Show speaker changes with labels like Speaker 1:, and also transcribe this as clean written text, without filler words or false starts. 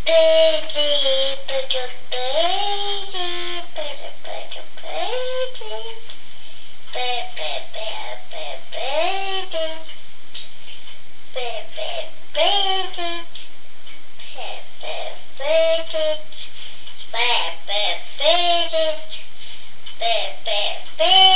Speaker 1: Birdie, birdie, birdie, birdie, birdie, birdie, bird, bird, bird, bird, birdie, bird, bird, birdie, bird, bird, birdie, bird, bird, birdie, bird, bird, birdie.